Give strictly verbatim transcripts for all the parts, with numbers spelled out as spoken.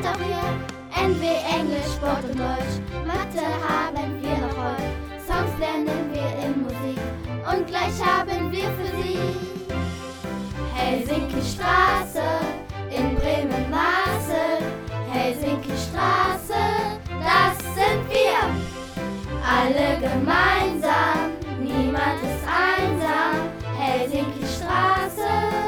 sind auch hier. N W, Englisch, Sport und Deutsch. Mathe haben wir noch heute. Songs lernen wir in Musik. Und gleich haben wir Physik. Helsinki Straße, in Bremen-Maße. Helsinki Straße, das sind wir. Alle gemeinsam, niemand ist einsam. Helsinki Straße.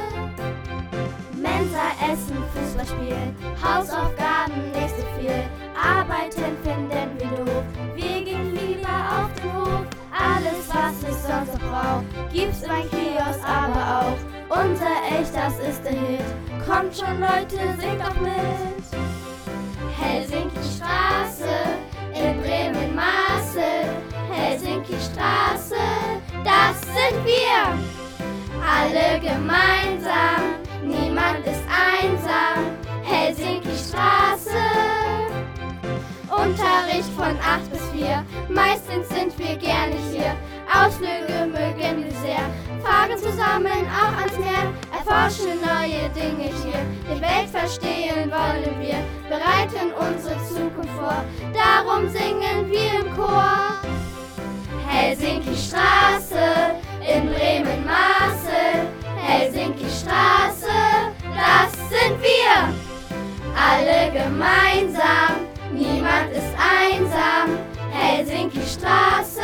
Mensa, Essen, Fußball spielen, Hausaufgaben nicht so viel. Arbeiten finden wir doof, wir gehen lieber auf den Hof. Alles, was ich sonst noch brauch, gibt's beim Kiosk aber auch. Unser Echt, das ist der Hit. Kommt schon Leute, singt doch mit. Helsinki Straße, in Bremen-Maße. Helsinki Straße, das sind wir. Alle gemeinsam, niemand ist einsam. Helsinki Straße. Unterricht von acht bis vier, meistens sind wir gerne hier. Ausflüge mögen wir sehr, fahren zusammen auch ans Meer. Erforschen neue Dinge hier, die Welt verstehen wollen wir. Bereiten unsere Zukunft vor, darum singen wir im Chor. Helsinki Straße, in Bremen-Maße. Helsinki Straße, das sind wir. Alle gemeinsam, niemand ist einsam. Helsinki Straße.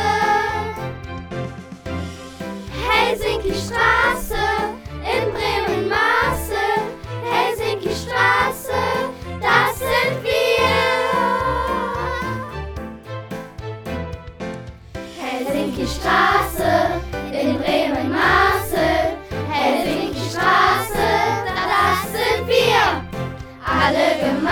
Helsinki Straße, in Bremen-Maße. Helsinki Straße, das sind wir. Helsinki Straße, in Bremen-Maße. Helsinki Straße, das sind wir. Alle gemeinsam.